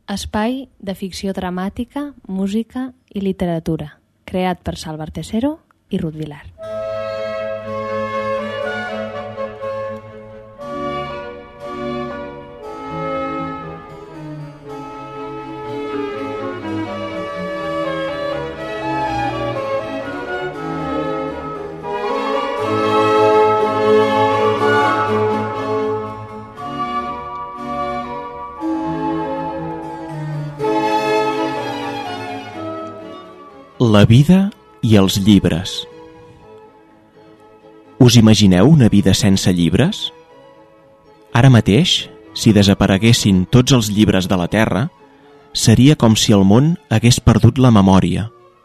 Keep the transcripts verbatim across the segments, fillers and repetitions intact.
Espai de ficció dramàtica, música i literatura, creat per Salva Artesero i Ruth Vilar. La vida i els llibres. Us imagineu una vida sense llibres? Ara mateix, si desapareguessin tots els llibres de la Terra, seria com si el món hagués perdut la memòria.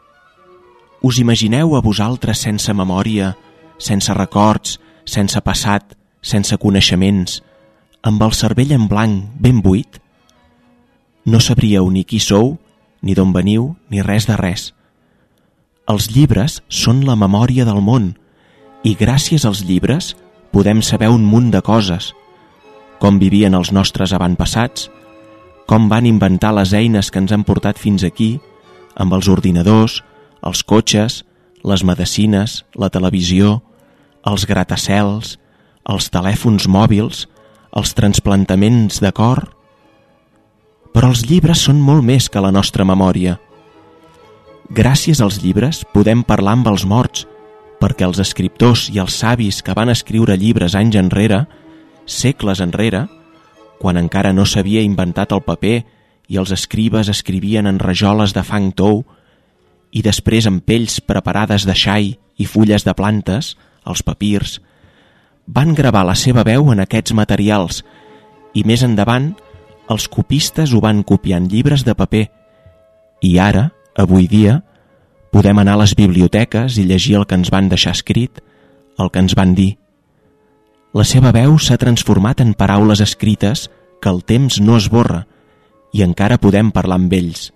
Us imagineu a vosaltres sense memòria, sense records, sense passat, sense coneixements, amb el cervell en blanc ben buit? No sabríeu ni qui sou, ni d'on veniu, ni res de res. Els llibres són la memòria del món i gràcies als llibres podem saber un munt de coses, com vivien els nostres avantpassats, com van inventar les eines que ens han portat fins aquí, amb els ordinadors, els cotxes, les medecines, la televisió, els gratacels, els telèfons mòbils, els transplantaments de cor. Però els llibres són molt més que la nostra memòria. Gràcies als llibres podem parlar amb els morts, perquè els escriptors i els savis que van escriure llibres anys enrere, segles enrere, quan encara no s'havia inventat el paper i els escribes escrivien en rajoles de fang tou i després en pells preparades de xai i fulles de plantes, els papirs, van gravar la seva veu en aquests materials i més endavant els copistes ho van copiar en llibres de paper i ara, avui dia, podem anar a les biblioteques i llegir el que ens van deixar escrit, el que ens van dir. La seva veu s'ha transformat en paraules escrites que el temps no esborra i encara podem parlar amb ells.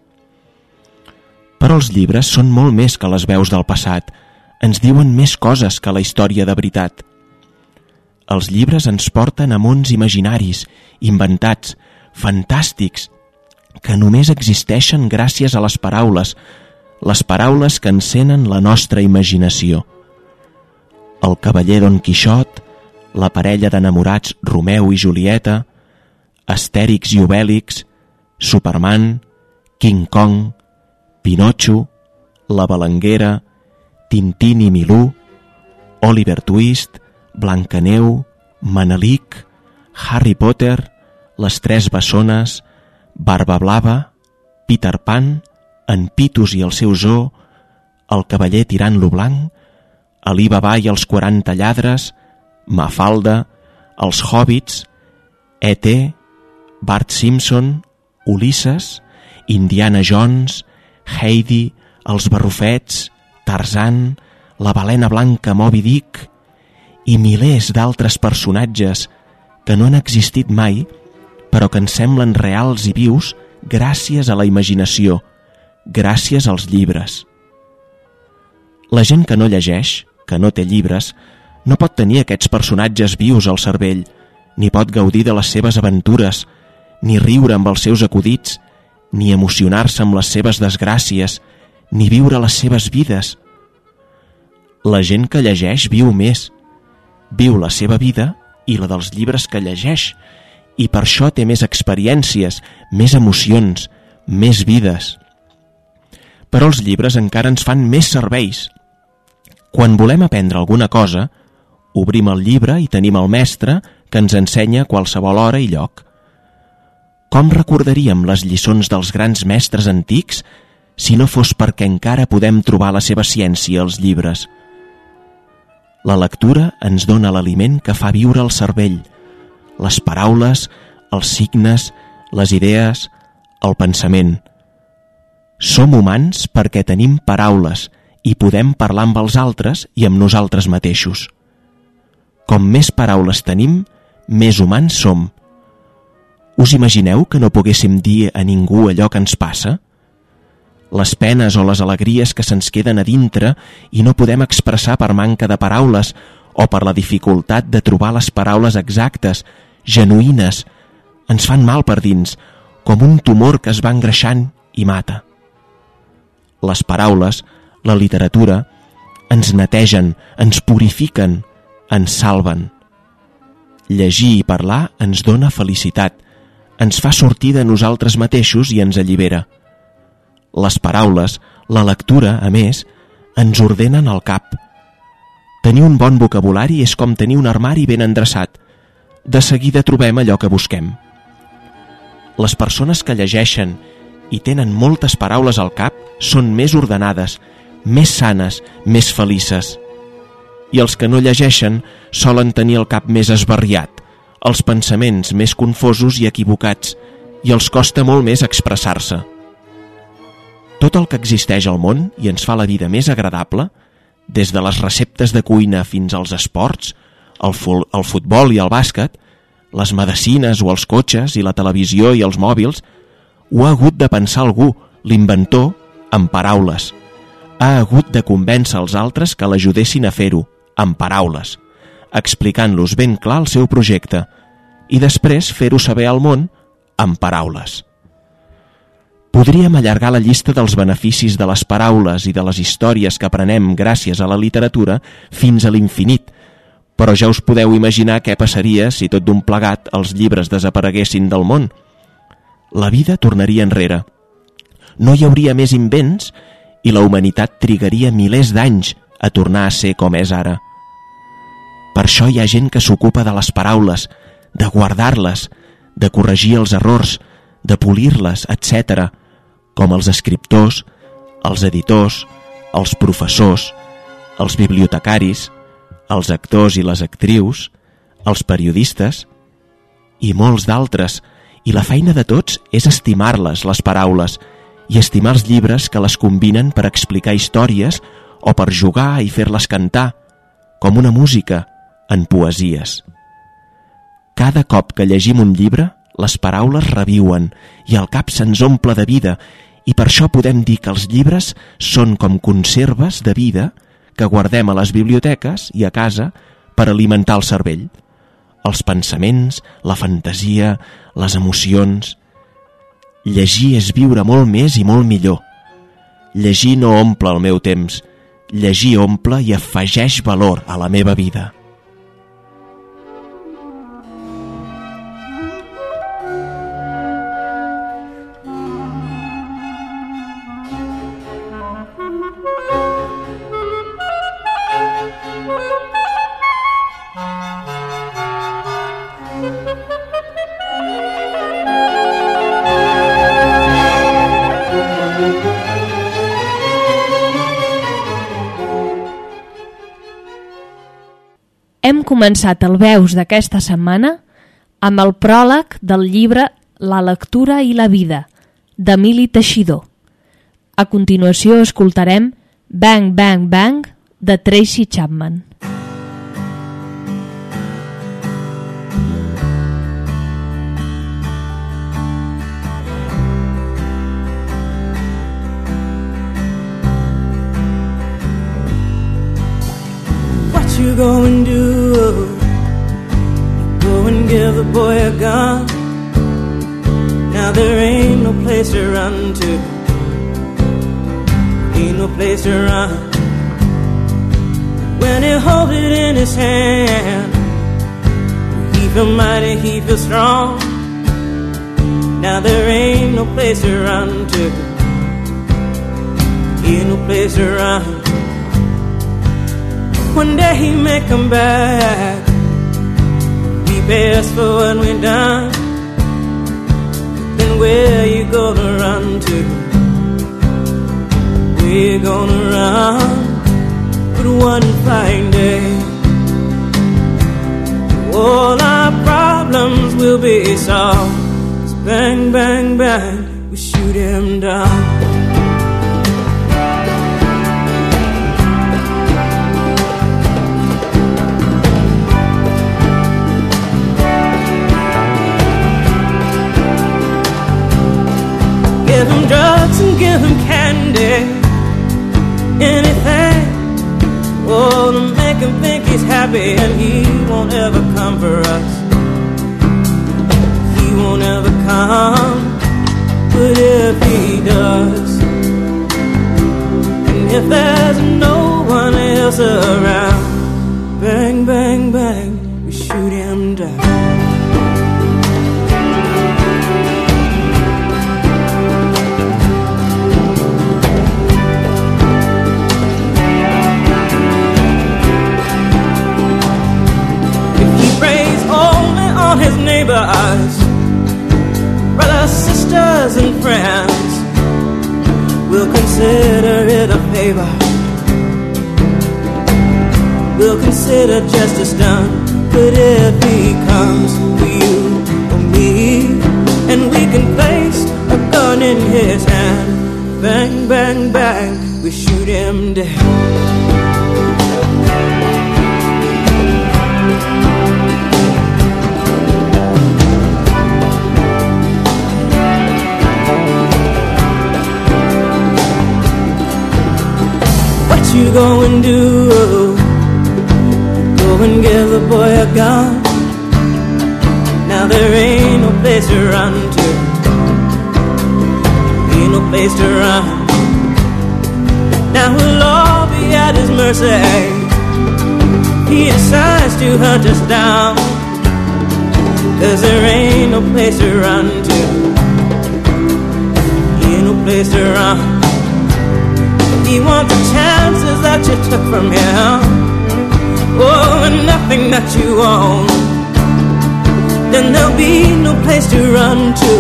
Però els llibres són molt més que les veus del passat, ens diuen més coses que la història de veritat. Els llibres ens porten a mons imaginaris, inventats, fantàstics, que només existeixen gràcies a les paraules, les paraules que encenen la nostra imaginació. El cavaller Don Quixot, la parella d'enamorats Romeu i Julieta, Astèrix i Obèlix, Superman, King Kong, Pinotxo, la Balanguera, Tintín i Milú, Oliver Twist, Blancaneu, Manelic, Harry Potter, les Tres Bessones, Barba Blava, Peter Pan, en Pitus i el seu zoo, el cavaller tirant-lo blanc, Ali Baba i els quaranta lladres, Mafalda, els Hobbits, E T, Bart Simpson, Ulisses, Indiana Jones, Heidi, els Barrufets, Tarzan, la balena blanca Moby Dick i milers d'altres personatges que no han existit mai però que ens semblen reals i vius gràcies a la imaginació, gràcies als llibres. La gent que no llegeix, que no té llibres, no pot tenir aquests personatges vius al cervell, ni pot gaudir de les seves aventures, ni riure amb els seus acudits, ni emocionar-se amb les seves desgràcies, ni viure les seves vides. La gent que llegeix viu més, viu la seva vida i la dels llibres que llegeix, i per això té més experiències, més emocions, més vides. Però els llibres encara ens fan més serveis. Quan volem aprendre alguna cosa, obrim el llibre i tenim el mestre que ens ensenya a qualsevol hora i lloc. Com recordaríem les lliçons dels grans mestres antics si no fos perquè encara podem trobar la seva ciència als llibres? La lectura ens dona l'aliment que fa viure el cervell, les paraules, els signes, les idees, el pensament. Som humans perquè tenim paraules i podem parlar amb els altres i amb nosaltres mateixos. Com més paraules tenim, més humans som. Us imagineu que no poguéssim dir a ningú allò que ens passa? Les penes o les alegries que se'ns queden a dintre i no podem expressar per manca de paraules o per la dificultat de trobar les paraules exactes, genuïnes, ens fan mal per dins, com un tumor que es va engreixant i mata. Les paraules, la literatura, ens netegen, ens purifiquen, ens salven. Llegir i parlar ens dona felicitat, ens fa sortir de nosaltres mateixos i ens allibera. Les paraules, la lectura, a més, ens ordenen el cap. Tenir un bon vocabulari és com tenir un armari ben endreçat. De seguida trobem allò que busquem. Les persones que llegeixen i tenen moltes paraules al cap són més ordenades, més sanes, més felices. I els que no llegeixen solen tenir el cap més esbarriat, els pensaments més confosos i equivocats, i els costa molt més expressar-se. Tot el que existeix al món i ens fa la vida més agradable, des de les receptes de cuina fins als esports, el, ful, el futbol i el bàsquet, les medecines o els cotxes i la televisió i els mòbils, ho ha hagut de pensar algú, l'inventor, amb paraules. Ha hagut de convèncer els altres que l'ajudessin a fer-ho, amb paraules, explicant-los ben clar el seu projecte i després fer-ho saber al món amb paraules. Podríem allargar la llista dels beneficis de les paraules i de les històries que aprenem gràcies a la literatura fins a l'infinit, però ja us podeu imaginar què passaria si tot d'un plegat els llibres desapareguessin del món. La vida tornaria enrere. No hi hauria més invents i la humanitat trigaria milers d'anys a tornar a ser com és ara. Per això hi ha gent que s'ocupa de les paraules, de guardar-les, de corregir els errors, de polir-les, etcètera, com els escriptors, els editors, els professors, els bibliotecaris, els actors i les actrius, els periodistes i molts d'altres. I la feina de tots és estimar-les, les paraules, i estimar els llibres que les combinen per explicar històries o per jugar i fer-les cantar, com una música, en poesies. Cada cop que llegim un llibre, les paraules reviuen i el cap se'ns omple de vida, i per això podem dir que els llibres són com conserves de vida que guardem a les biblioteques i a casa per alimentar el cervell. Els pensaments, la fantasia, les emocions. Llegir és viure molt més i molt millor. Llegir no omple el meu temps. Llegir omple i afegeix valor a la meva vida. Hem començat el Veus d'aquesta setmana amb el pròleg del llibre La lectura i la vida, d'Emili Teixidor. A continuació escoltarem Bang Bang Bang, de Tracy Chapman. You go and do, go and give the boy a gun. Now there ain't no place to run to, ain't no place to run. When he holds it in his hand, he feel mighty, he feel strong. Now there ain't no place to run to, ain't no place to run. One day he may come back, he pay us for what we done. Then where you gonna run to? Where you gonna run? But one fine day, all our problems will be solved. It's bang, bang, bang, we shoot him down. Give him drugs and give him candy, anything, oh, to make him think he's happy, and he won't ever come for us. He won't ever come. But if he does, and if there's no one else around, bang, bang, bang, we shoot him down. On his neighbors, brothers, sisters, and friends, we'll consider it a favor. We'll consider justice done. But if he comes to you or me, and we can place a gun in his hand, bang, bang, bang, we shoot him dead. What you gonna do? Go and give the boy a gun. Now there ain't no place to run to. Ain't no place to run. Now we'll all be at his mercy. He decides to hunt us down, 'cause there ain't no place to run to. Ain't no place to run. He wants the chances that you took from him, oh, and nothing that you own. Then there'll be no place to run to.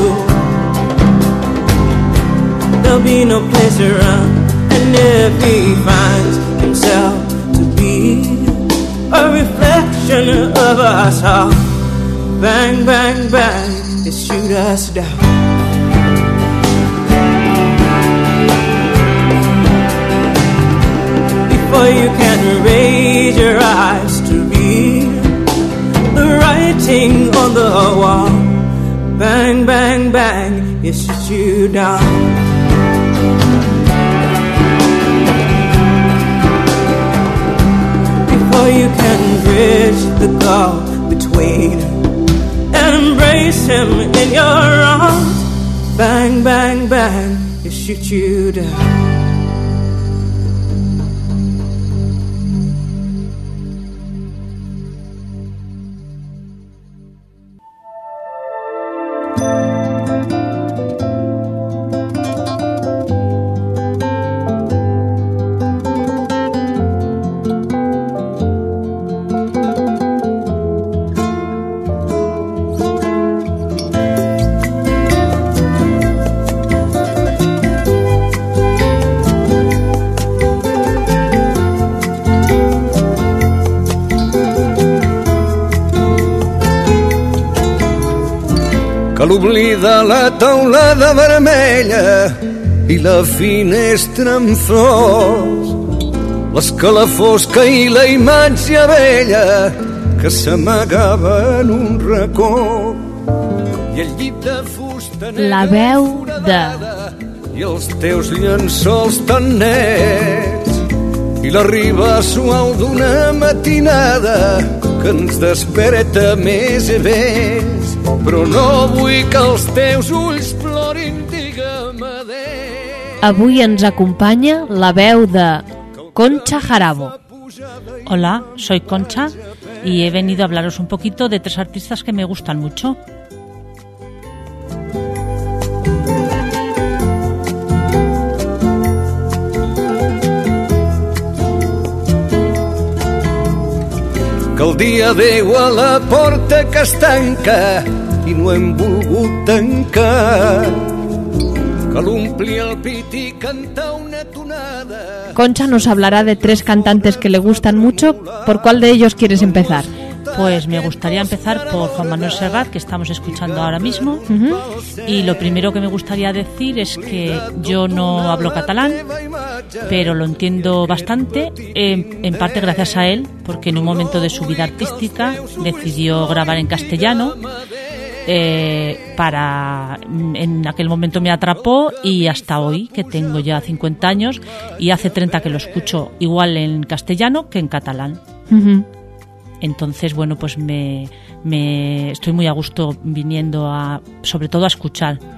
There'll be no place to run. And if he finds himself to be a reflection of us all, bang, bang, bang, it shoot us down. For you can raise your eyes to read the writing on the wall. Bang, bang, bang, it shoots you down. Before you can bridge the gulf between and embrace him in your arms, bang, bang, bang, it shoots you down. Que l'oblida la teulada vermella i la finestra amb flors, l'escalafó i la imatge vella que s'amagava en un racó, i el llit de fusta La veu de... i els teus llençols tan nets i la riba suau d'una matinada que ens desperta més i més, però no vull que els teus ulls plorin, digue'm adéu. Avui ens acompanya la veu de Concha Jarabo. Hola, soy Concha y he venido a hablaros un poquito de tres artistas que me gustan mucho. Que el dia Déu a la porta que es tanca i no hem volgut tancar, que l'ompli el pit i canta una tonada. Concha nos hablará de tres cantantes que le gustan mucho. ¿Por cuál de ellos quieres empezar? Pues me gustaría empezar por Juan Manuel Serrat, que estamos escuchando ahora mismo. Uh-huh. Y lo primero que me gustaría decir es que yo no hablo catalán, pero lo entiendo bastante, en, en parte gracias a él, porque en un momento de su vida artística decidió grabar en castellano. Eh, para en aquel momento me atrapó y hasta hoy, que tengo ya cincuenta años y hace treinta que lo escucho igual en castellano que en catalán. Uh-huh. Entonces, bueno, pues me, me estoy muy a gusto viniendo a, sobre todo a escuchar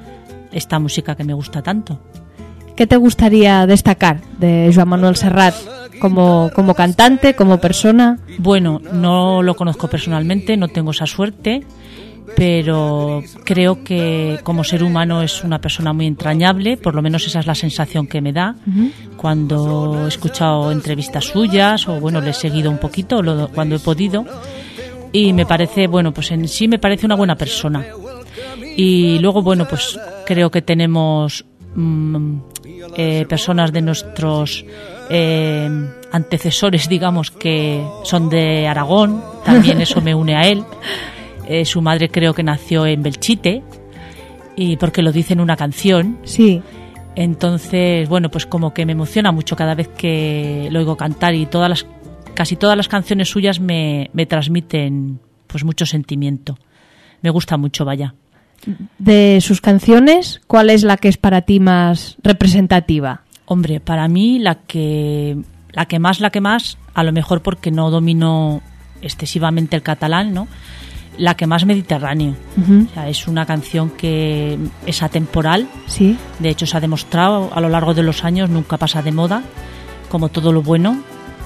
esta música que me gusta tanto. ¿Qué te gustaría destacar de Joan Manuel Serrat como, como cantante, como persona? Bueno, no lo conozco personalmente, no tengo esa suerte, pero creo que como ser humano es una persona muy entrañable, por lo menos esa es la sensación que me da uh-huh. cuando he escuchado entrevistas suyas o bueno, le he seguido un poquito lo, cuando he podido y me parece, bueno, pues en sí me parece una buena persona. Y luego, bueno, pues creo que tenemos mmm, eh, personas de nuestros eh, antecesores, digamos, que son de Aragón, también eso me une a él. Eh, su madre creo que nació en Belchite, y porque lo dice en una canción. Sí. Entonces, bueno, pues como que me emociona mucho cada vez que lo oigo cantar y todas las, casi todas las canciones suyas me, me transmiten pues mucho sentimiento. Me gusta mucho, vaya. De sus canciones, ¿cuál es la que es para ti más representativa? Hombre, para mí la que la que más, la que más, a lo mejor porque no domino excesivamente el catalán, ¿no? La que más Mediterráneo. Uh-huh. O sea, es una canción que es atemporal. Sí. De hecho, se ha demostrado a lo largo de los años, nunca pasa de moda, como todo lo bueno.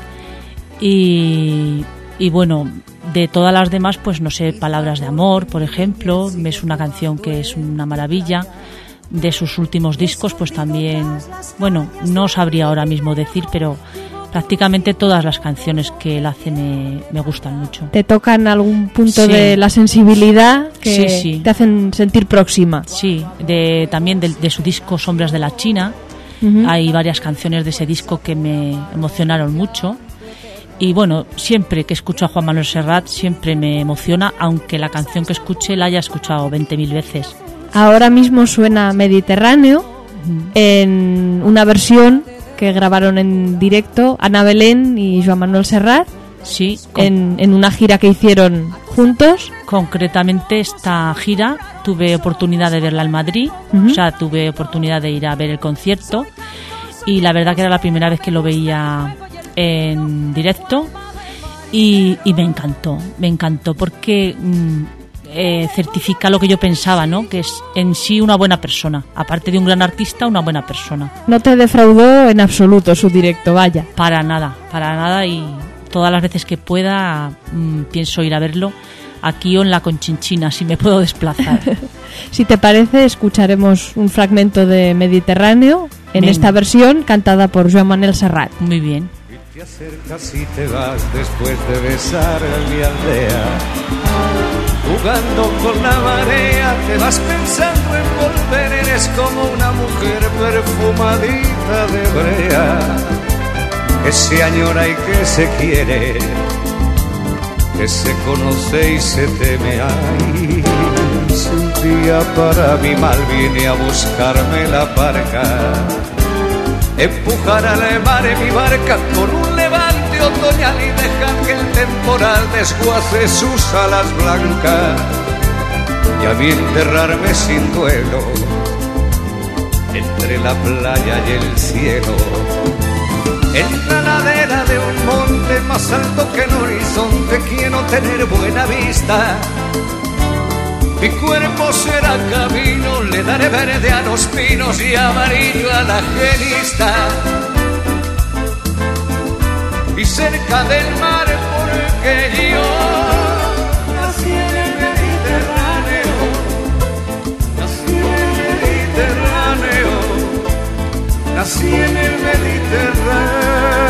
Y, y bueno, de todas las demás, pues no sé, Palabras de Amor, por ejemplo, es una canción que es una maravilla. De sus últimos discos, pues también, bueno, no sabría ahora mismo decir, pero prácticamente todas las canciones que él hace me, me gustan mucho. ¿Te tocan algún punto sí. de la sensibilidad que sí, sí. te hacen sentir próxima? Sí, de, también de, de su disco Sombras de la China. Uh-huh. Hay varias canciones de ese disco que me emocionaron mucho. Y bueno, siempre que escucho a Joan Manuel Serrat, siempre me emociona, aunque la canción que escuche la haya escuchado veinte mil veces. Ahora mismo suena Mediterráneo uh-huh. en una versión que grabaron en directo Ana Belén y Joan Manuel Serrat. Sí. En, en una gira que hicieron juntos. Concretamente esta gira tuve oportunidad de verla en Madrid, uh-huh. o sea, tuve oportunidad de ir a ver el concierto y la verdad que era la primera vez que lo veía en directo y, y me encantó, me encantó porque mmm, eh, certifica lo que yo pensaba, ¿no? Que es en sí una buena persona, aparte de un gran artista, una buena persona. No te defraudó en absoluto su directo, vaya. Para nada, para nada y todas las veces que pueda mmm, pienso ir a verlo aquí o en la Conchinchina, si me puedo desplazar. Si te parece, escucharemos un fragmento de Mediterráneo en Venga. Esta versión cantada por Joan Manuel Serrat. Muy bien. Te acercas y te vas después de besar a mi aldea. Jugando con la marea, te vas pensando en volver. Eres como una mujer perfumadita de brea, que se añora y que se quiere, que se conoce y se teme. Ay, si un día para mi mal viene a buscarme la barca, empujar al mar en mi barca con un levante otoñal y dejar que el temporal desguace sus alas blancas, y a mí enterrarme sin duelo entre la playa y el cielo, en la ladera de un monte más alto que el horizonte. Quiero tener buena vista, mi cuerpo será camino, le daré verde a los pinos y amarillo a la genista. Y cerca del mar, porque yo nací en el Mediterráneo, nací en el Mediterráneo, nací en el Mediterráneo.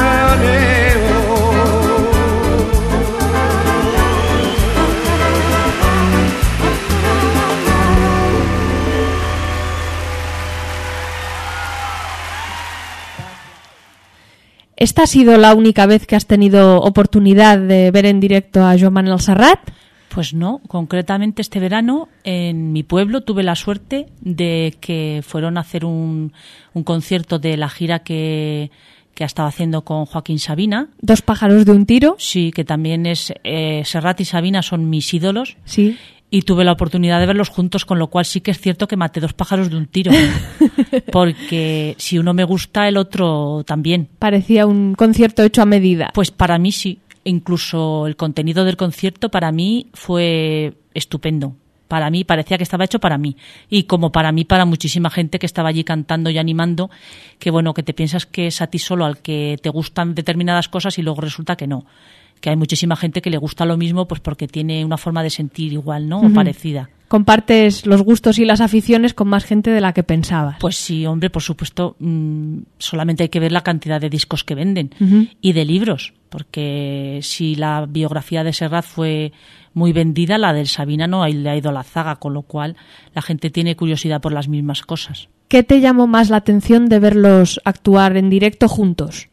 ¿Esta ha sido la única vez que has tenido oportunidad de ver en directo a Joan Manuel Serrat? Pues no, concretamente este verano en mi pueblo tuve la suerte de que fueron a hacer un, un concierto de la gira que, que ha estado haciendo con Joaquín Sabina. ¿Dos pájaros de un tiro? Sí, que también es eh, Serrat y Sabina son mis ídolos. Sí. Y tuve la oportunidad de verlos juntos, con lo cual sí que es cierto que maté dos pájaros de un tiro. Porque si uno me gusta, el otro también. Parecía un concierto hecho a medida. Pues para mí sí. Incluso el contenido del concierto para mí fue estupendo. para mí, parecía que estaba hecho para mí. Y como para mí, para muchísima gente que estaba allí cantando y animando, que bueno, que te piensas que es a ti solo al que te gustan determinadas cosas y luego resulta que no. Que hay muchísima gente que le gusta lo mismo pues porque tiene una forma de sentir igual, ¿no? O uh-huh. parecida. Compartes los gustos y las aficiones con más gente de la que pensabas. Pues sí, hombre, por supuesto, mmm, solamente hay que ver la cantidad de discos que venden uh-huh. y de libros, porque si la biografía de Serrat fue muy vendida, la del Sabina no le ha ido a la zaga, con lo cual la gente tiene curiosidad por las mismas cosas. ¿Qué te llamó más la atención de verlos actuar en directo juntos?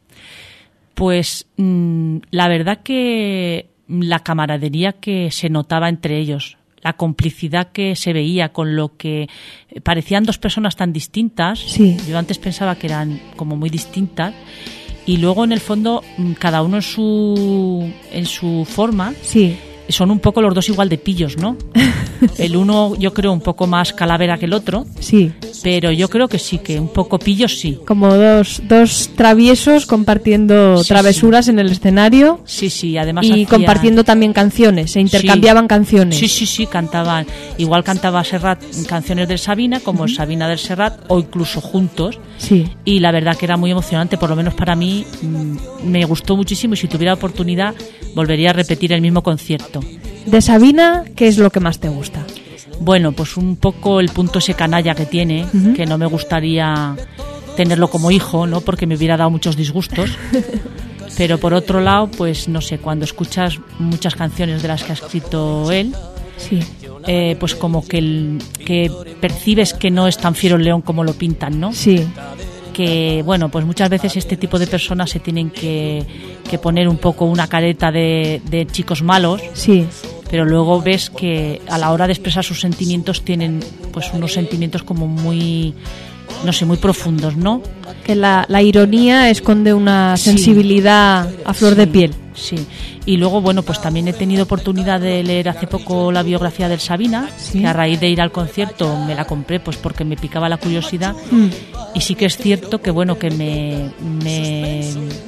Pues mmm, la verdad que la camaradería que se notaba entre ellos, la complicidad que se veía con lo que parecían dos personas tan distintas. Sí. Yo antes pensaba que eran como muy distintas y luego en el fondo cada uno en su en su forma. Sí. Son un poco los dos igual de pillos, ¿no? El uno yo creo un poco más calavera que el otro. Sí. Pero yo creo que sí, que un poco pillos sí. Como dos, dos traviesos compartiendo sí, travesuras sí. en el escenario. Sí, sí, además y hacían... compartiendo también canciones, se intercambiaban sí. canciones. Sí, sí, sí, cantaban. Igual cantaba Serrat canciones del Sabina, como uh-huh. Sabina del Serrat, o incluso juntos. Sí. Y la verdad que era muy emocionante, por lo menos para mí mmm, me gustó muchísimo y si tuviera oportunidad volvería a repetir el mismo concierto. De Sabina, ¿qué es lo que más te gusta? Bueno, pues un poco el punto ese canalla que tiene, uh-huh. que no me gustaría tenerlo como hijo, ¿no? Porque me hubiera dado muchos disgustos. Pero por otro lado, pues no sé, cuando escuchas muchas canciones de las que ha escrito él, sí. eh, pues como que, el, que percibes que no es tan fiero el león como lo pintan, ¿no? Sí. Que, bueno, pues muchas veces este tipo de personas se tienen que, que poner un poco una careta de, de chicos malos. Sí. Pero luego ves que a la hora de expresar sus sentimientos tienen pues unos sentimientos como muy, no sé, muy profundos, ¿no? Que la, la ironía esconde una sensibilidad sí, a flor sí, de piel. Sí, y luego, bueno, pues también he tenido oportunidad de leer hace poco la biografía del Sabina, sí. que a raíz de ir al concierto me la compré pues porque me picaba la curiosidad mm. y sí que es cierto que, bueno, que me... me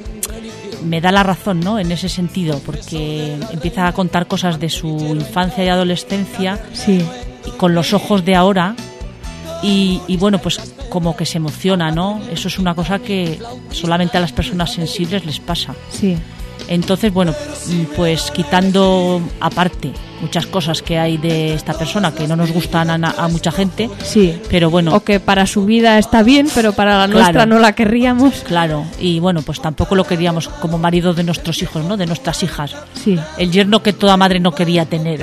me da la razón, ¿no? En ese sentido, porque empieza a contar cosas de su infancia y adolescencia sí. con los ojos de ahora y, y bueno, pues como que se emociona, ¿no? Eso es una cosa que solamente a las personas sensibles les pasa. Sí. Entonces, bueno, pues quitando aparte muchas cosas que hay de esta persona que no nos gustan a, a mucha gente, sí, pero bueno, o que para su vida está bien, pero para la nuestra claro, no la querríamos. Claro, y bueno, pues tampoco lo queríamos como marido de nuestros hijos, ¿no? De nuestras hijas. Sí. El yerno que toda madre no quería tener.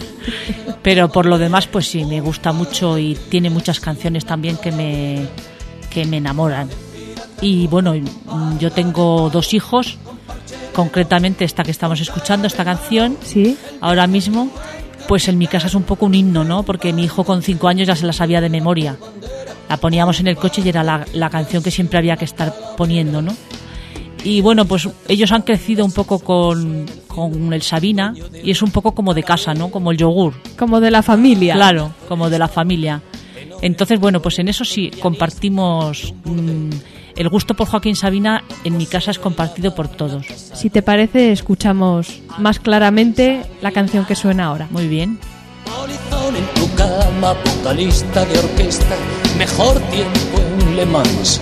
Pero por lo demás, pues sí, me gusta mucho y tiene muchas canciones también que me que me enamoran. Y bueno, yo tengo dos hijos. Concretamente esta que estamos escuchando, esta canción, sí. ahora mismo, pues en mi casa es un poco un himno, ¿no? Porque mi hijo con cinco años ya se la sabía de memoria. La poníamos en el coche y era la, la canción que siempre había que estar poniendo, ¿no? Y bueno, pues ellos han crecido un poco con, con el Sabina y es un poco como de casa, ¿no? Como el yogur. Como de la familia. Claro, como de la familia. Entonces, bueno, pues en eso sí compartimos... Mmm, el gusto por Joaquín Sabina en mi casa es compartido por todos. Si te parece, escuchamos más claramente la canción que suena ahora. Muy bien. Polizón en tu cama, vocalista de orquesta, mejor tiempo en Le Mans.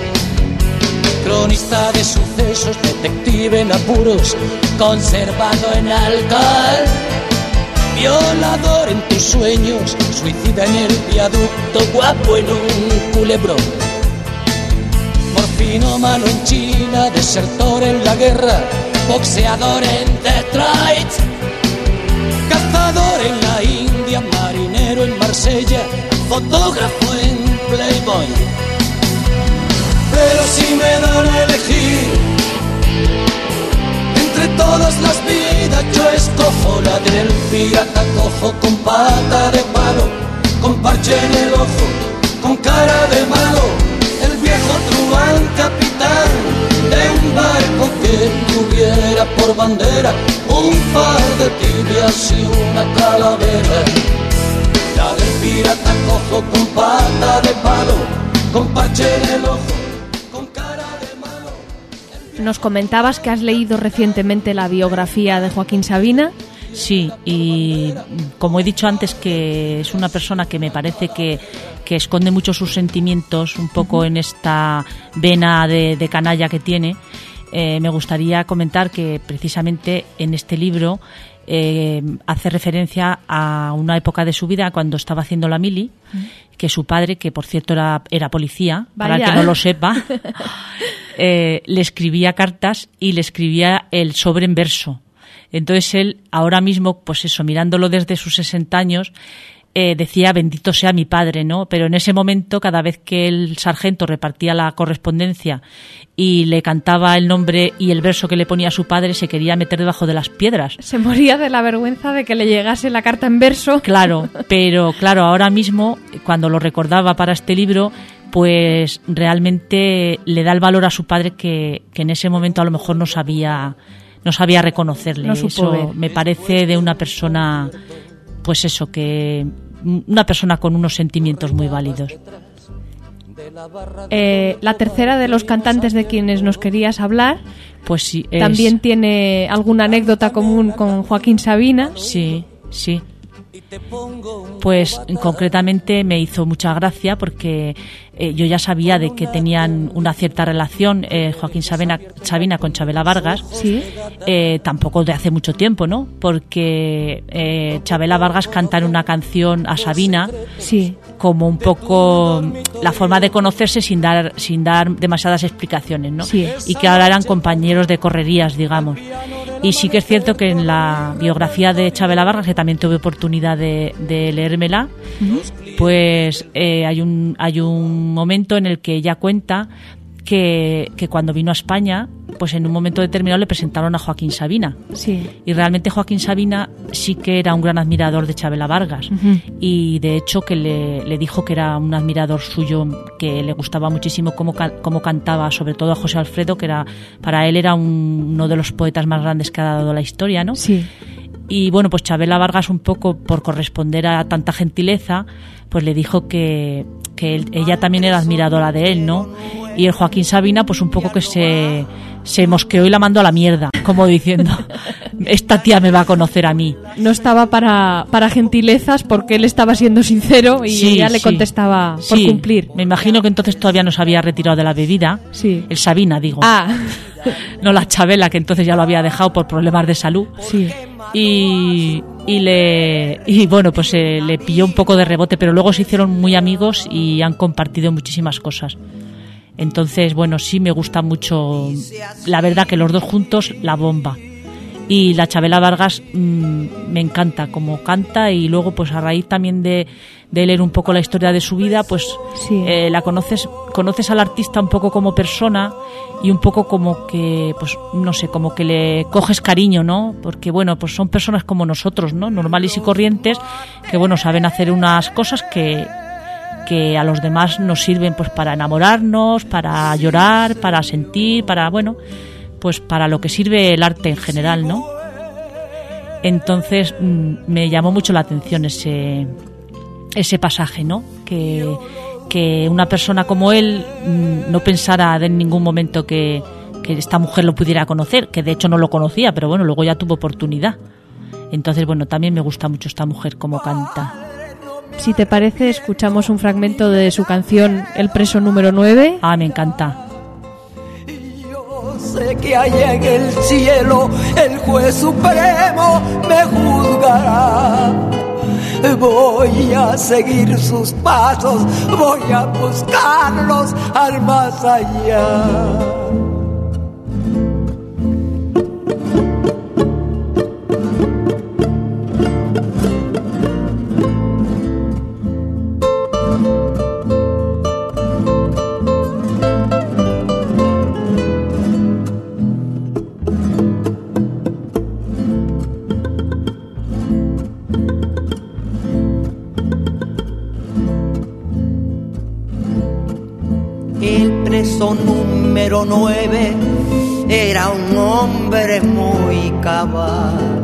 Cronista de sucesos, detective en apuros, conservado en alcohol. Violador en tus sueños, suicida en el viaducto, guapo en un culebrón. Morfinómano en China, desertor en la guerra, boxeador en Detroit, cazador en la India, marinero en Marsella, fotógrafo en Playboy. Pero si me dan a elegir entre todas las vidas, yo escojo la del pirata cojo con pata de palo, con parche en el ojo, con cara de malo. El viejo truán capitán de un barco que tuviera por bandera un par de tibias y una calavera. La del pirata cojo con pata de palo, con parche en el ojo, con cara de malo. Nos comentabas que has leído recientemente la biografía de Joaquín Sabina. Sí, y como he dicho antes, que es una persona que me parece que, que esconde mucho sus sentimientos, un poco uh-huh. en esta vena de, de canalla que tiene. Eh, me gustaría comentar que precisamente en este libro eh, hace referencia a una época de su vida cuando estaba haciendo la mili, uh-huh. que su padre, que por cierto era, era policía, Vaya. Para el que no lo sepa, eh, le escribía cartas y le escribía el sobre en verso. Entonces él, ahora mismo, pues eso, mirándolo desde sus sesenta años, eh, decía bendito sea mi padre, ¿no? Pero en ese momento, cada vez que el sargento repartía la correspondencia y le cantaba el nombre y el verso que le ponía a su padre, se quería meter debajo de las piedras. Se moría de la vergüenza de que le llegase la carta en verso. Claro, pero claro, ahora mismo, cuando lo recordaba para este libro, pues realmente le da el valor a su padre que, que en ese momento a lo mejor no sabía... no sabía reconocerle. No supo eso ver. Me parece de una persona, pues eso, que una persona con unos sentimientos muy válidos. Eh, la tercera de los cantantes de quienes nos querías hablar, pues sí, es... también tiene alguna anécdota común con Joaquín Sabina. Sí, sí. Pues concretamente me hizo mucha gracia porque eh, yo ya sabía de que tenían una cierta relación eh, Joaquín Sabina, Sabina con Chabela Vargas. Sí. Eh, tampoco de hace mucho tiempo, ¿no? Porque eh, Chabela Vargas canta en una canción a Sabina, sí, como un poco la forma de conocerse sin dar sin dar demasiadas explicaciones, ¿no? Sí. Y que ahora eran compañeros de correrías, digamos. Y sí que es cierto que en la biografía de Chabela Vargas, que también tuve oportunidad de, de leérmela, uh-huh. pues eh, hay un hay un momento en el que ella cuenta que, que cuando vino a España, pues en un momento determinado le presentaron a Joaquín Sabina. Sí. Y realmente Joaquín Sabina sí que era un gran admirador de Chabela Vargas. Uh-huh. Y de hecho que le, le dijo que era un admirador suyo, que le gustaba muchísimo cómo, cómo cantaba, sobre todo a José Alfredo, que era para él era un, uno de los poetas más grandes que ha dado la historia, ¿no? Sí. Y bueno, pues Chabela Vargas, un poco por corresponder a tanta gentileza, pues le dijo que, que él, ella también era admiradora de él, ¿no? Y el Joaquín Sabina, pues un poco que se, se mosqueó y la mandó a la mierda, como diciendo, esta tía me va a conocer a mí. No estaba para, para gentilezas porque él estaba siendo sincero y sí, ella le sí. contestaba por sí. cumplir. Me imagino que entonces todavía no se había retirado de la bebida. Sí. El Sabina, digo. Ah. No la Chabela, que entonces ya lo había dejado por problemas de salud. Sí. Y, y le y bueno, pues eh, le pilló un poco de rebote, pero luego se hicieron muy amigos y han compartido muchísimas cosas. Entonces, bueno, sí me gusta mucho, la verdad que los dos juntos, la bomba. Y la Chabela Vargas mmm, me encanta como canta, y luego pues a raíz también de, de leer un poco la historia de su vida, pues sí. eh, la conoces conoces al artista un poco como persona y un poco como que, pues no sé, como que le coges cariño, ¿no? Porque bueno, pues son personas como nosotros, ¿no? Normales y corrientes, que bueno, saben hacer unas cosas que que a los demás nos sirven pues para enamorarnos, para llorar, para sentir, para, bueno, pues para lo que sirve el arte en general, ¿no? Entonces mmm, me llamó mucho la atención ese ese pasaje, ¿no? Que, que una persona como él mmm, no pensara en ningún momento que, que esta mujer lo pudiera conocer, que de hecho no lo conocía, pero bueno, luego ya tuvo oportunidad. Entonces, bueno, también me gusta mucho esta mujer como canta. Si te parece, escuchamos un fragmento de su canción El preso número nueve. Ah, me encanta. Yo sé que allá en el cielo el juez supremo me juzgará. Voy a seguir sus pasos, voy a buscarlos al más allá. Número nueve era un hombre muy cabal.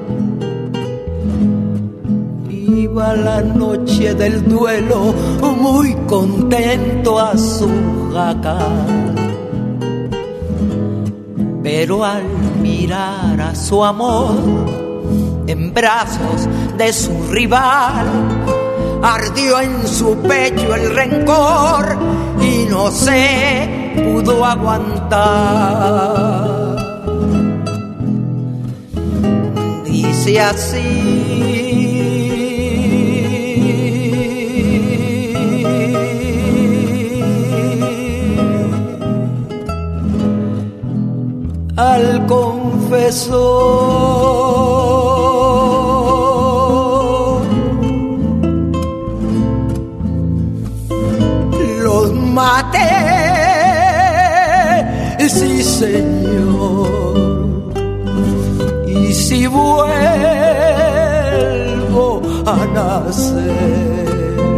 Iba la noche del duelo muy contento a su jacal, pero al mirar a su amor en brazos de su rival. Ardió en su pecho el rencor y no se pudo aguantar. Dice así: al confesor los maté, sí señor, y si vuelvo a nacer,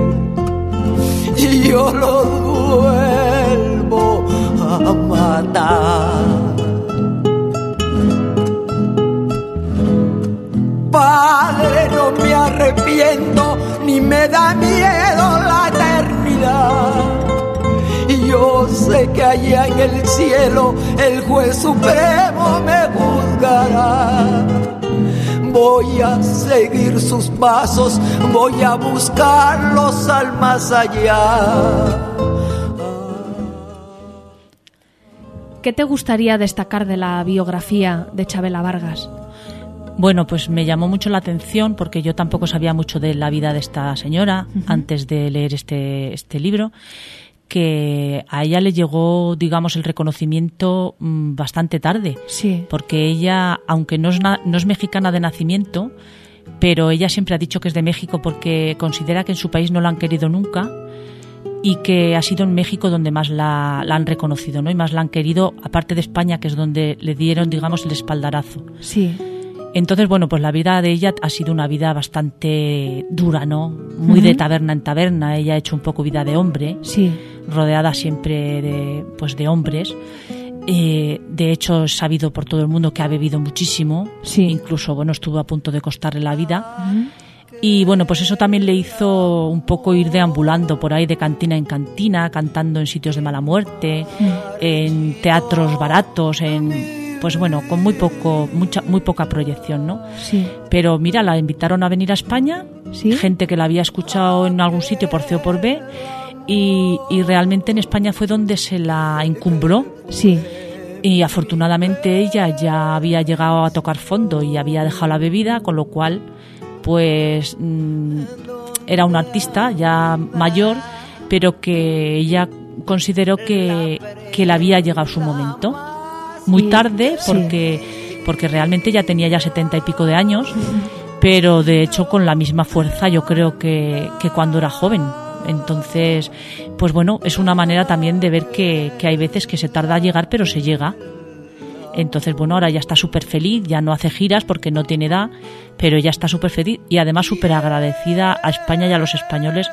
yo los vuelvo a matar. Padre, no me arrepiento ni me da miedo la eternidad. Y yo sé que allá en el cielo el juez supremo me juzgará. Voy a seguir sus pasos, voy a buscarlos al más allá. ¿Qué te gustaría destacar de la biografía de Chabela Vargas? Bueno, pues me llamó mucho la atención porque yo tampoco sabía mucho de la vida de esta señora uh-huh. antes de leer este, este libro, que a ella le llegó, digamos, el reconocimiento mmm, bastante tarde. Sí. Porque ella, aunque no es, na- no es mexicana de nacimiento, pero ella siempre ha dicho que es de México porque considera que en su país no la han querido nunca y que ha sido en México donde más la, la han reconocido, ¿no? Y más la han querido, aparte de España, que es donde le dieron, digamos, el espaldarazo. Sí. Entonces, bueno, pues la vida de ella ha sido una vida bastante dura, ¿no? Muy uh-huh. de taberna en taberna. Ella ha hecho un poco vida de hombre, sí. rodeada siempre de, pues de hombres. Eh, de hecho, es sabido por todo el mundo que ha bebido muchísimo. Sí. Incluso, bueno, estuvo a punto de costarle la vida. Uh-huh. Y bueno, pues eso también le hizo un poco ir deambulando por ahí de cantina en cantina, cantando en sitios de mala muerte, uh-huh. en teatros baratos, en... pues bueno, con muy poco, mucha, muy poca proyección, ¿no? Sí. Pero mira, la invitaron a venir a España, ¿sí? Gente que la había escuchado en algún sitio por C o por B, y, y realmente en España fue donde se la encumbró. Sí. Y afortunadamente ella ya había llegado a tocar fondo y había dejado la bebida, con lo cual, pues mmm, era una artista ya mayor, pero que ella consideró que, que le había llegado su momento. Muy tarde, porque, sí. porque realmente ya tenía ya setenta y pico de años, uh-huh. pero de hecho con la misma fuerza yo creo que, que cuando era joven. Entonces, pues bueno, es una manera también de ver que, que hay veces que se tarda a llegar, pero se llega. Entonces, bueno, ahora ya está súper feliz, ya no hace giras porque no tiene edad, pero ella está súper feliz y además súper agradecida a España y a los españoles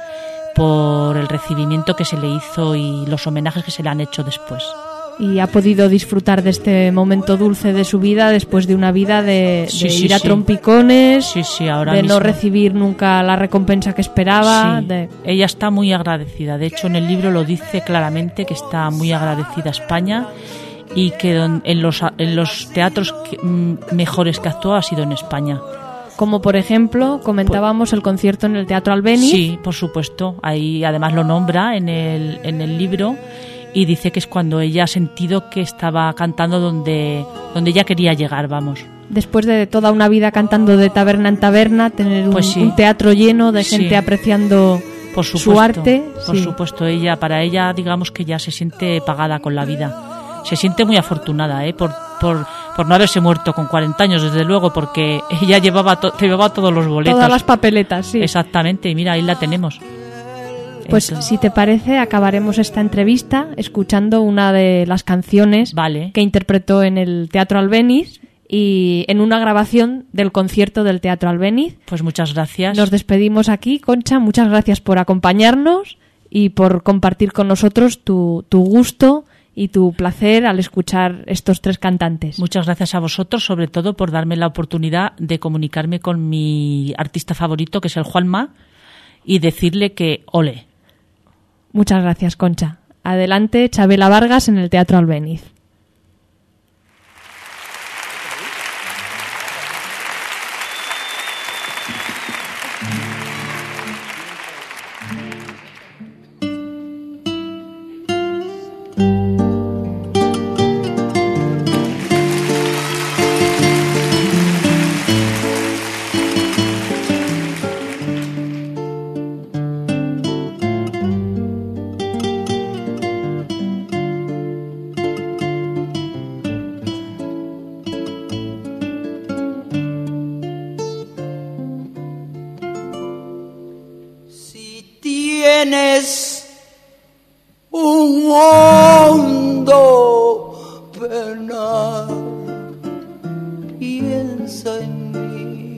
por el recibimiento que se le hizo y los homenajes que se le han hecho después. Y ha podido disfrutar de este momento dulce de su vida después de una vida de, de sí, ir sí, a sí. trompicones, sí, sí, ahora de mismo. no recibir nunca la recompensa que esperaba. Sí. De... Ella está muy agradecida. De hecho, en el libro lo dice claramente que está muy agradecida a España y que don, en, los, en los teatros que, m, mejores que actuó ha sido en España. Como por ejemplo, comentábamos el concierto en el Teatro Albéniz. Sí, por supuesto. Ahí además lo nombra en el, en el libro. Y dice que es cuando ella ha sentido que estaba cantando donde, donde ella quería llegar, vamos. Después de toda una vida cantando de taberna en taberna, tener un, pues sí. un teatro lleno de gente sí. apreciando por supuesto, su arte. Por sí. supuesto, ella, para ella, digamos que ya se siente pagada con la vida. Se siente muy afortunada, ¿eh? Por, por, por no haberse muerto con cuarenta años, desde luego, porque ella llevaba, to, llevaba todos los boletos. Todas las papeletas, sí. Exactamente, y mira, ahí la tenemos. Pues Entonces, si te parece, acabaremos esta entrevista escuchando una de las canciones vale. que interpretó en el Teatro Albéniz y en una grabación del concierto del Teatro Albéniz. Pues muchas gracias. Nos despedimos aquí, Concha. Muchas gracias por acompañarnos y por compartir con nosotros tu, tu gusto y tu placer al escuchar estos tres cantantes. Muchas gracias a vosotros, sobre todo por darme la oportunidad de comunicarme con mi artista favorito, que es el Juanma, y decirle que ole. Muchas gracias, Concha. Adelante, Chabela Vargas en el Teatro Albéniz. tienes un hondo penar, piensa en mí.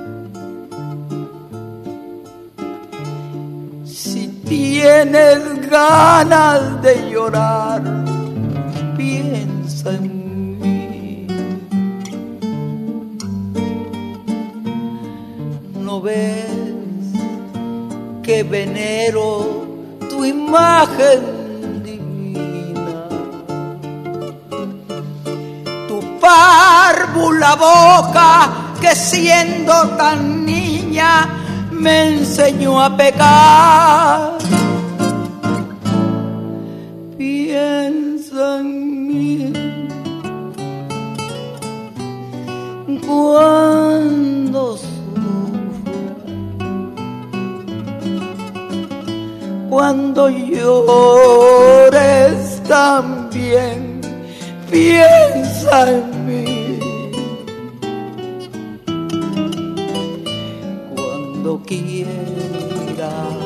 Si tienes ganas de llorar, piensa en mí. ¿No ves que venero tu imagen divina? Tu párvula boca que siendo tan niña me enseñó a pecar. Piensa en mí cuando Cuando llores también, piensa en mí. Cuando quieras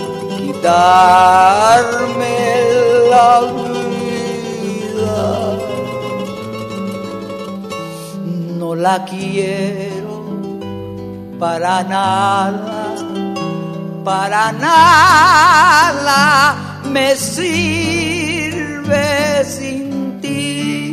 quitarme la vida, no la quiero para nada. Para nada me sirve sin ti.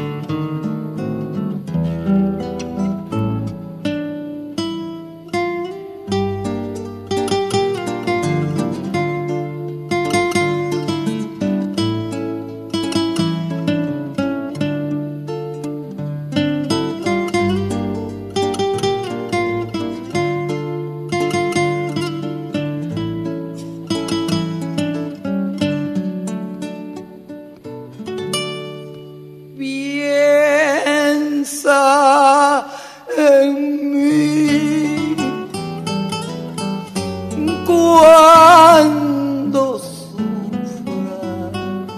Cuando sufras,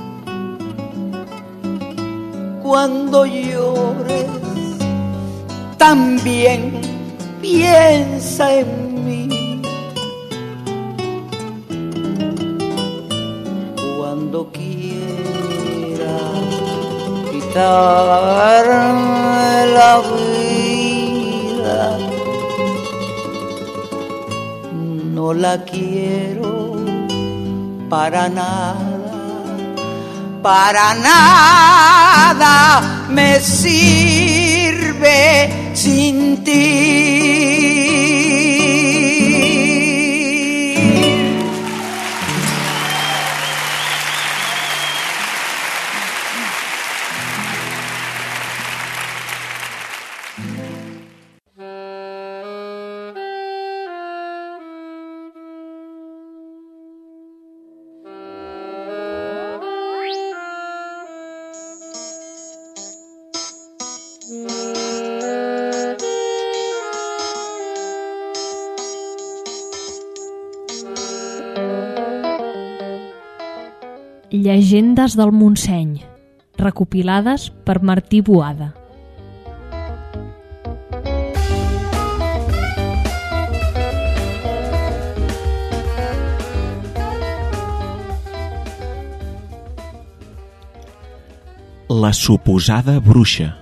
cuando llores, también piensa en mí. Cuando quieras quitarme la vida, no la quiero para nada, para nada me sirve sin ti. Llegendes del Montseny, recopilades per Martí Boada. La suposada bruixa.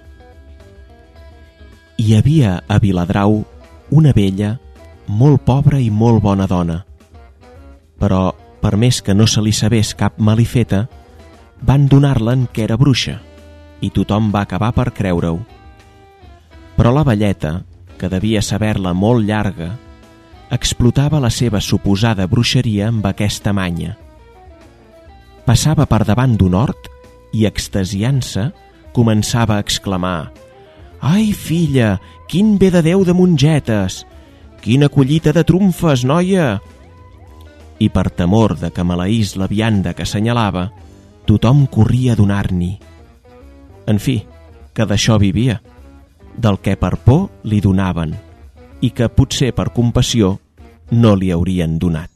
Hi havia a Viladrau una vella, molt pobra i molt bona dona, però per més que no se li sabés cap malifeta, van donar-le'n que era bruixa i tothom va acabar per creure-ho. Però la velleta, que devia saber-la molt llarga, explotava la seva suposada bruixeria amb aquesta manya. Passava per davant d'un hort i, extasiant-se, començava a exclamar: «Ai, filla, quin bé de Déu de mongetes! Quina collita de trumfes, noia!» I per temor de que maleís la vianda que assenyalava, tothom corria a donar-n'hi. En fi, que d'això vivia, del que per por li donaven i que potser per compassió no li haurien donat.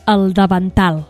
El davantal.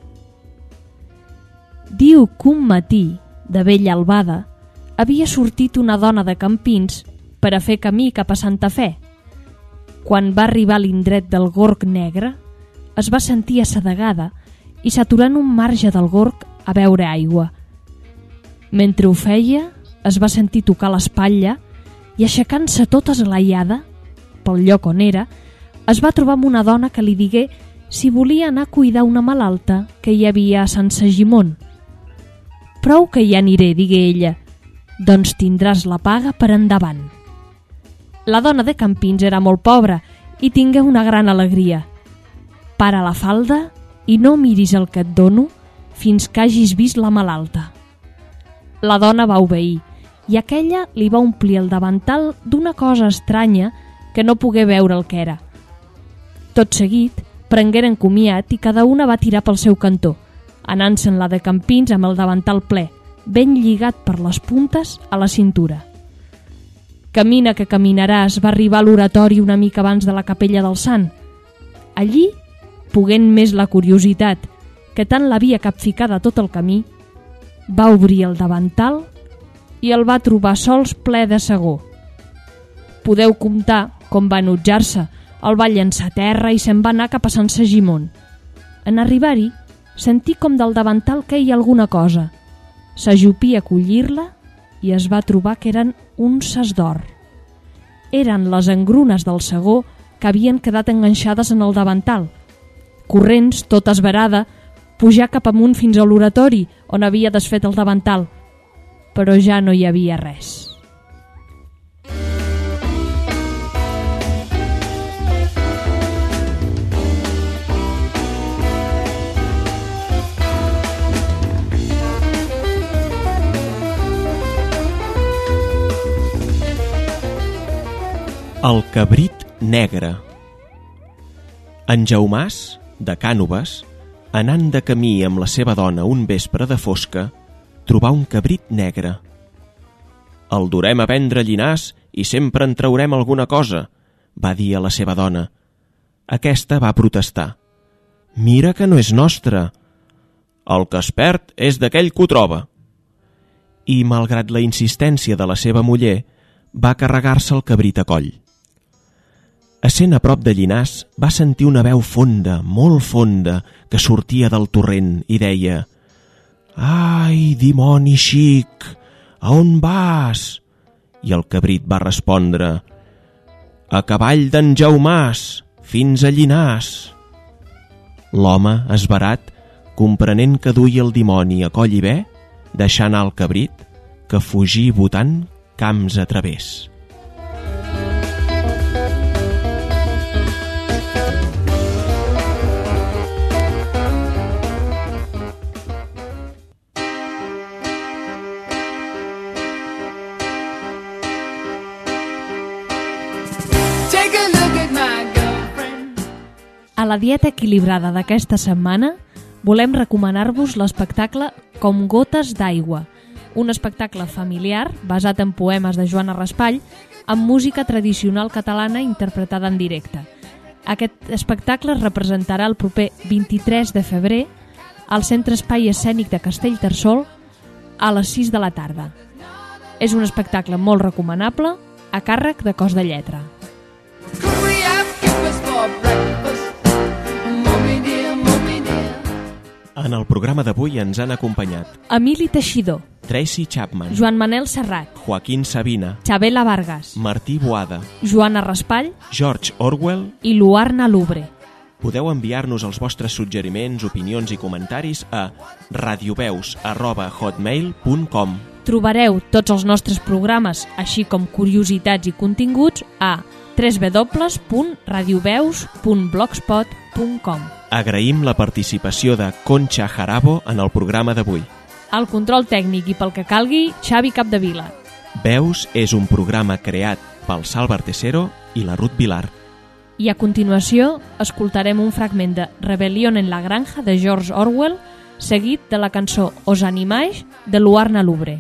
Diu que un matí, de bella albada, havia sortit una dona de Campins per a fer camí cap a Santa Fe. Quan va arribar a l'indret del Gorg Negre, es va sentir assedegada i s'aturà en un marge del Gorg a beure aigua. Mentre ho feia, es va sentir tocar l'espatlla i, aixecant-se tota esglaiada, pel lloc on era, es va trobar amb una dona que li digué si volia anar a cuidar una malalta que hi havia a Sant Segimon. «Prou que hi aniré», digué ella, «doncs tindràs la paga per endavant». La dona de Campins era molt pobra i tingué una gran alegria. «Para la falda i no miris el que et dono fins que hagis vist la malalta». La dona va obeir i aquella li va omplir el davantal d'una cosa estranya que no pogué veure el que era. Tot seguit, prengueren comiat i cada una va tirar pel seu cantó, anant-se'n la de Campins amb el davantal ple, ben lligat per les puntes a la cintura. Camina que caminaràs va arribar a l'oratori una mica abans de la capella del Sant. Allí, poguent més la curiositat, que tant l'havia capficada tot el camí, va obrir el davantal i el va trobar sols ple de segó. Podeu comptar com va enutjar-se, el va llançar a terra i se'n va anar cap a Sant Segimon. En arribar-hi, sentí com del davantal queia alguna cosa. S'ajupí a collir-la i es va trobar que eren unces d'or. Eren les engrunes del segó que havien quedat enganxades en el davantal. Corrents, tota esverada, pujà cap amunt fins a l'oratori on havia desfet el davantal, però ja no hi havia res. El cabrit negre. En Jaumàs, de Cànoves, anant de camí amb la seva dona un vespre de fosca, trobà un cabrit negre. «El durem a vendre a Llinars i sempre en traurem alguna cosa», va dir a la seva dona. Aquesta va protestar. «Mira que no és nostre. El que es perd és d'aquell que ho troba». I, malgrat la insistència de la seva muller, va carregar-se el cabrit a coll. Essent a prop de Llinars, va sentir una veu fonda, molt fonda, que sortia del torrent i deia: «Ai, dimoni xic, a on vas?» I el cabrit va respondre: «A cavall d'en Jaumàs, fins a Llinars». L'home, esverat, comprenent que duia el dimoni a coll i bé, deixà anar el cabrit, que fugí botant camps a través. A la dieta equilibrada d'aquesta setmana volem recomanar-vos l'espectacle Com gotes d'aigua, un espectacle familiar basat en poemes de Joana Raspall amb música tradicional catalana interpretada en directe. Aquest espectacle es representarà el proper vint-i-tres de febrer al Centre Espai Escènic de Castellterçol a les sis de la tarda. És un espectacle molt recomanable a càrrec de Cos de Lletra. En el programa d'avui ens han acompanyat Emili Teixidor, Tracy Chapman, Joan Manel Serrat, Joaquín Sabina, Xabela Vargas, Martí Boada, Joana Raspall George Orwell i Luarna Lubre. Podeu enviar-nos els vostres suggeriments, opinions i comentaris a radioveus arroba hotmail punt com. Trobareu tots els nostres programes, així com curiositats i continguts, a w w w punt radioveus punt blogspot punt com. Agraïm la participació de Concha Jarabo en el programa d'avui. Al control tècnic i pel que calgui, Xavi Capdevila. Veus és un programa creat pel Salva Artesero i la Ruth Vilar. I a continuació escoltarem un fragment de Rebelión en la granja de George Orwell, seguit de la cançó Os animais de Luarna Lubre.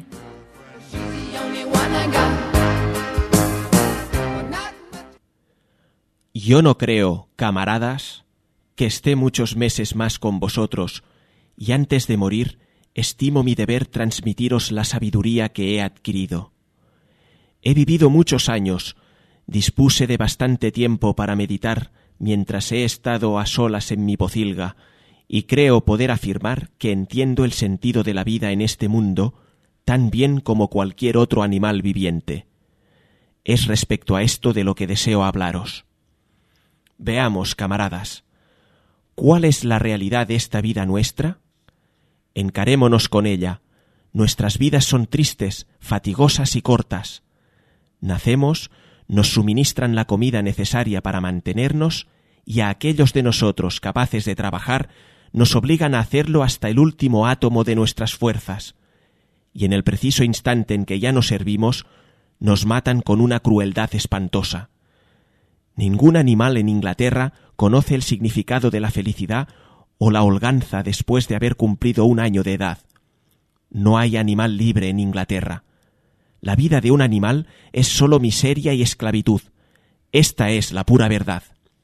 Yo no creo, camaradas, que esté muchos meses más con vosotros, y antes de morir, estimo mi deber transmitiros la sabiduría que he adquirido. He vivido muchos años, dispuse de bastante tiempo para meditar mientras he estado a solas en mi pocilga, y creo poder afirmar que entiendo el sentido de la vida en este mundo tan bien como cualquier otro animal viviente. Es respecto a esto de lo que deseo hablaros. Veamos, camaradas, ¿cuál es la realidad de esta vida nuestra? Encarémonos con ella. Nuestras vidas son tristes, fatigosas y cortas. Nacemos, nos suministran la comida necesaria para mantenernos, y a aquellos de nosotros capaces de trabajar nos obligan a hacerlo hasta el último átomo de nuestras fuerzas, y en el preciso instante en que ya no servimos, nos matan con una crueldad espantosa. Ningún animal en Inglaterra conoce el significado de la felicidad o la holganza después de haber cumplido un año de edad. No hay animal libre en Inglaterra. La vida de un animal es sólo miseria y esclavitud. Esta es la pura verdad.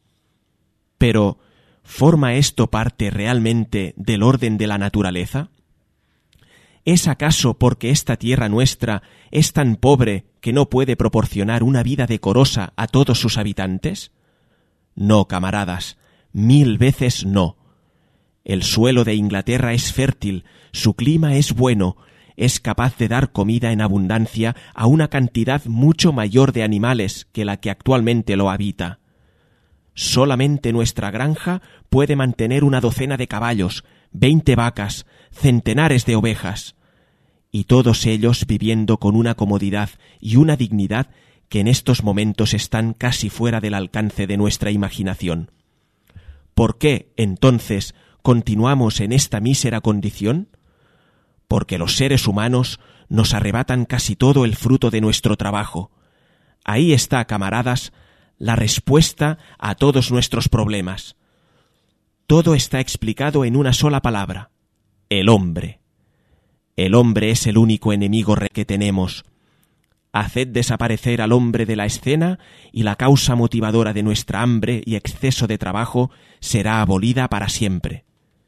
Pero, ¿forma esto parte realmente del orden de la naturaleza? ¿Es acaso porque esta tierra nuestra es tan pobre que no puede proporcionar una vida decorosa a todos sus habitantes? No, camaradas, mil veces no. El suelo de Inglaterra es fértil, su clima es bueno, es capaz de dar comida en abundancia a una cantidad mucho mayor de animales que la que actualmente lo habita. Solamente nuestra granja puede mantener una docena de caballos, veinte vacas, centenares de ovejas, y todos ellos viviendo con una comodidad y una dignidad que en estos momentos están casi fuera del alcance de nuestra imaginación. ¿Por qué, entonces, continuamos en esta mísera condición? Porque los seres humanos nos arrebatan casi todo el fruto de nuestro trabajo. Ahí está, camaradas, la respuesta a todos nuestros problemas. Todo está explicado en una sola palabra: el hombre. El hombre es el único enemigo que tenemos. Haced desaparecer al hombre de la escena y la causa motivadora de nuestra hambre y exceso de trabajo será abolida para siempre.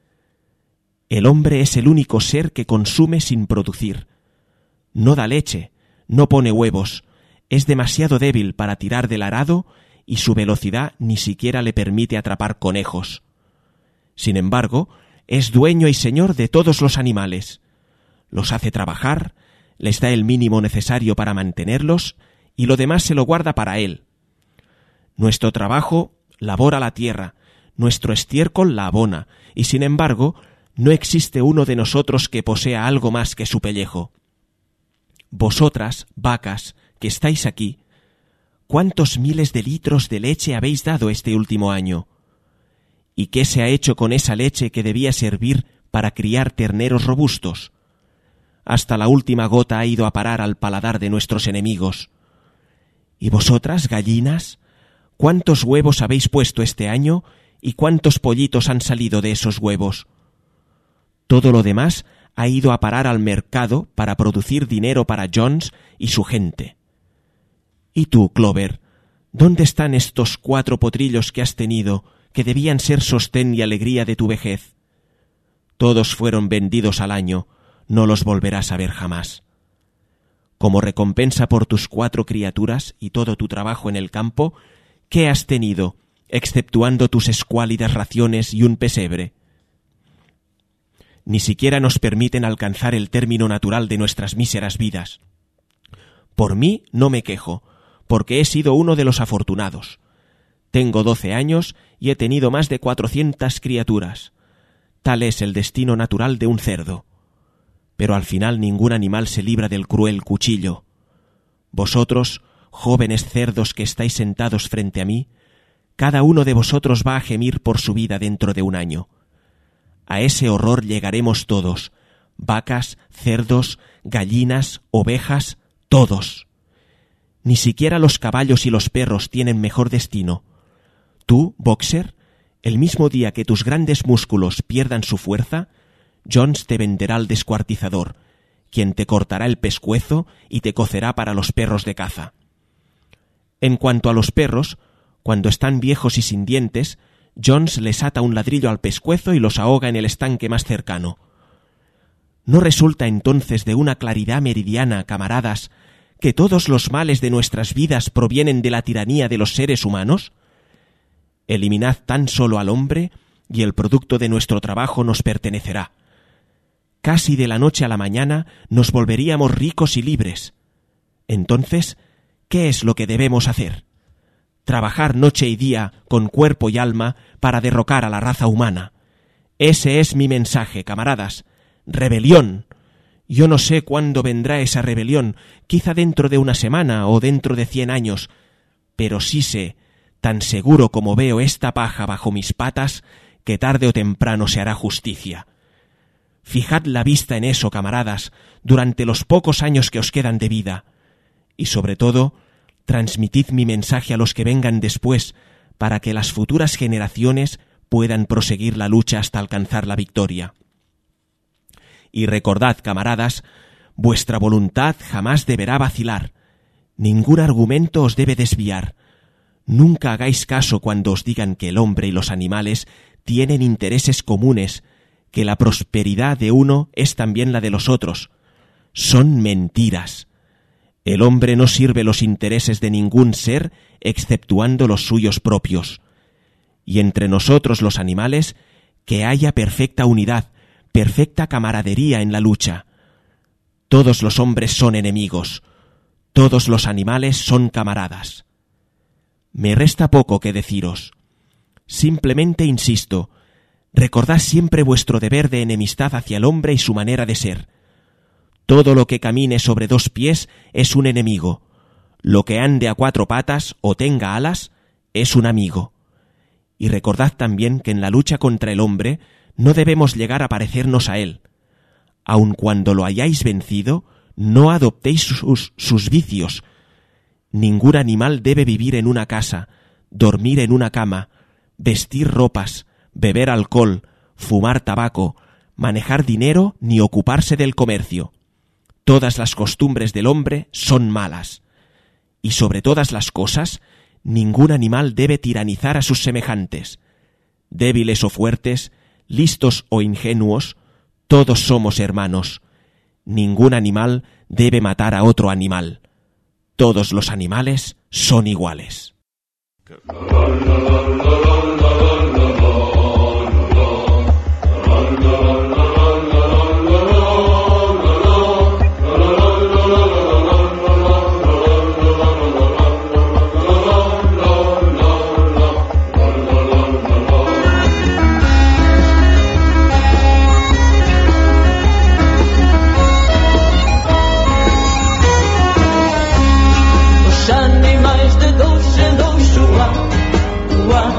El hombre es el único ser que consume sin producir. No da leche, no pone huevos, es demasiado débil para tirar del arado y su velocidad ni siquiera le permite atrapar conejos. Sin embargo, es dueño y señor de todos los animales. Los hace trabajar, les da el mínimo necesario para mantenerlos y lo demás se lo guarda para él. Nuestro trabajo labora la tierra, nuestro estiércol la abona, y sin embargo, no existe uno de nosotros que posea algo más que su pellejo. Vosotras, vacas, que estáis aquí, ¿cuántos miles de litros de leche habéis dado este último año? ¿Y qué se ha hecho con esa leche que debía servir para criar terneros robustos? Hasta la última gota ha ido a parar al paladar de nuestros enemigos. ¿Y vosotras, gallinas? ¿Cuántos huevos habéis puesto este año y cuántos pollitos han salido de esos huevos? Todo lo demás ha ido a parar al mercado para producir dinero para Jones y su gente. ¿Y tú, Clover? ¿Dónde están estos cuatro potrillos que has tenido, que debían ser sostén y alegría de tu vejez? Todos fueron vendidos al año, no los volverás a ver jamás. Como recompensa por tus cuatro criaturas y todo tu trabajo en el campo, ¿qué has tenido, exceptuando tus escuálidas raciones y un pesebre? Ni siquiera nos permiten alcanzar el término natural de nuestras míseras vidas. Por mí no me quejo, porque he sido uno de los afortunados. Tengo doce años y he tenido más de cuatrocientas criaturas. Tal es el destino natural de un cerdo. Pero al final ningún animal se libra del cruel cuchillo. Vosotros, jóvenes cerdos que estáis sentados frente a mí, cada uno de vosotros va a gemir por su vida dentro de un año. A ese horror llegaremos todos, vacas, cerdos, gallinas, ovejas, todos. Ni siquiera los caballos y los perros tienen mejor destino. Tú, boxer, el mismo día que tus grandes músculos pierdan su fuerza, Jones te venderá al descuartizador, quien te cortará el pescuezo y te cocerá para los perros de caza. En cuanto a los perros, cuando están viejos y sin dientes, Jones les ata un ladrillo al pescuezo y los ahoga en el estanque más cercano. ¿No resulta entonces de una claridad meridiana, camaradas, que todos los males de nuestras vidas provienen de la tiranía de los seres humanos? Eliminad tan solo al hombre y el producto de nuestro trabajo nos pertenecerá. Casi de la noche a la mañana nos volveríamos ricos y libres. Entonces, ¿qué es lo que debemos hacer? Trabajar noche y día con cuerpo y alma para derrocar a la raza humana. Ese es mi mensaje, camaradas. ¡Rebelión! Yo no sé cuándo vendrá esa rebelión, quizá dentro de una semana o dentro de cien años, pero sí sé, tan seguro como veo esta paja bajo mis patas, que tarde o temprano se hará justicia. Fijad la vista en eso, camaradas, durante los pocos años que os quedan de vida, y sobre todo, transmitid mi mensaje a los que vengan después, para que las futuras generaciones puedan proseguir la lucha hasta alcanzar la victoria. Y recordad, camaradas, vuestra voluntad jamás deberá vacilar. Ningún argumento os debe desviar. Nunca hagáis caso cuando os digan que el hombre y los animales tienen intereses comunes, que la prosperidad de uno es también la de los otros. Son mentiras. El hombre no sirve los intereses de ningún ser exceptuando los suyos propios. Y entre nosotros los animales, que haya perfecta unidad, perfecta camaradería en la lucha. Todos los hombres son enemigos, todos los animales son camaradas. Me resta poco que deciros. Simplemente insisto, recordad siempre vuestro deber de enemistad hacia el hombre y su manera de ser. Todo lo que camine sobre dos pies es un enemigo. Lo que ande a cuatro patas o tenga alas es un amigo. Y recordad también que en la lucha contra el hombre no debemos llegar a parecernos a él. Aun cuando lo hayáis vencido, no adoptéis sus, sus vicios. Ningún animal debe vivir en una casa, dormir en una cama, vestir ropas, beber alcohol, fumar tabaco, manejar dinero ni ocuparse del comercio. Todas las costumbres del hombre son malas. Y sobre todas las cosas, ningún animal debe tiranizar a sus semejantes. Débiles o fuertes, listos o ingenuos, todos somos hermanos. Ningún animal debe matar a otro animal. Todos los animales son iguales. Os animais de dous en dous xogan,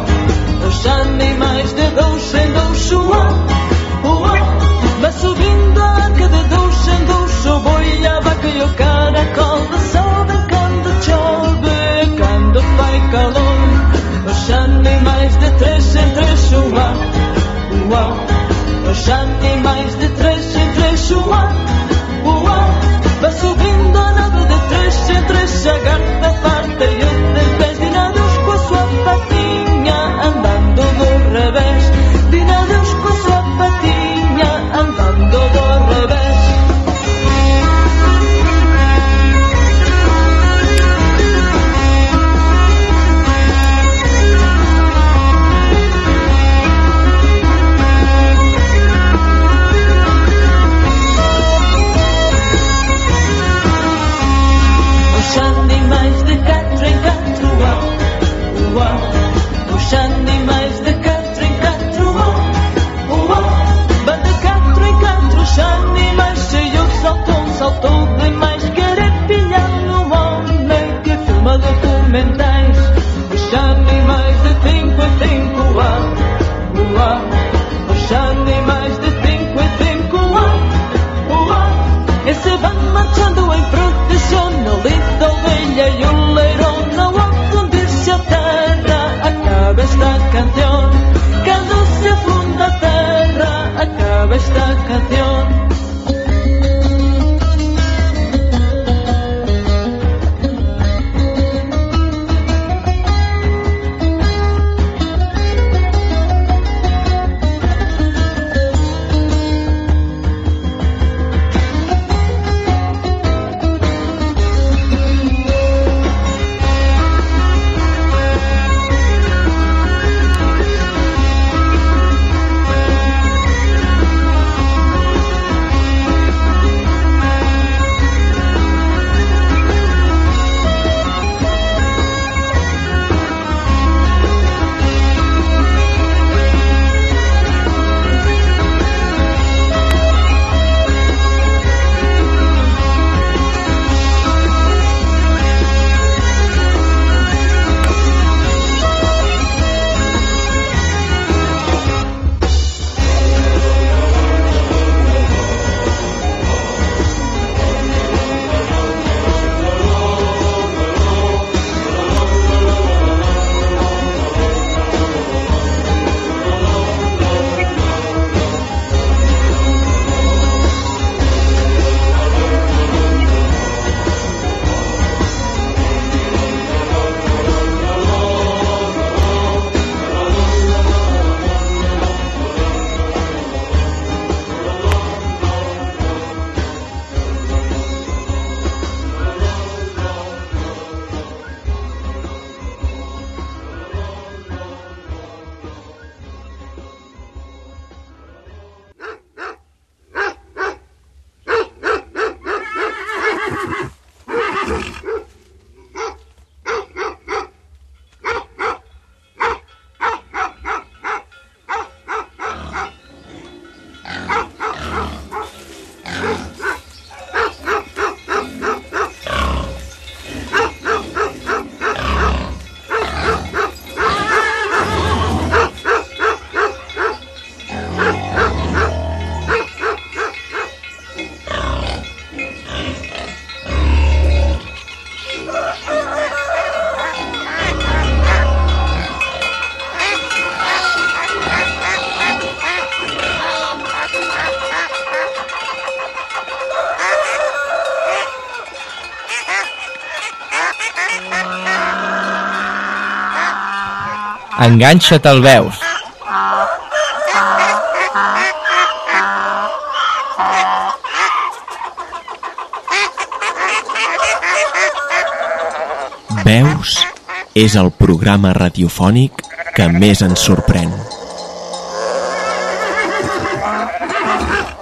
Enganxa't al Veus. Veus és el programa radiofònic que més ens sorprèn.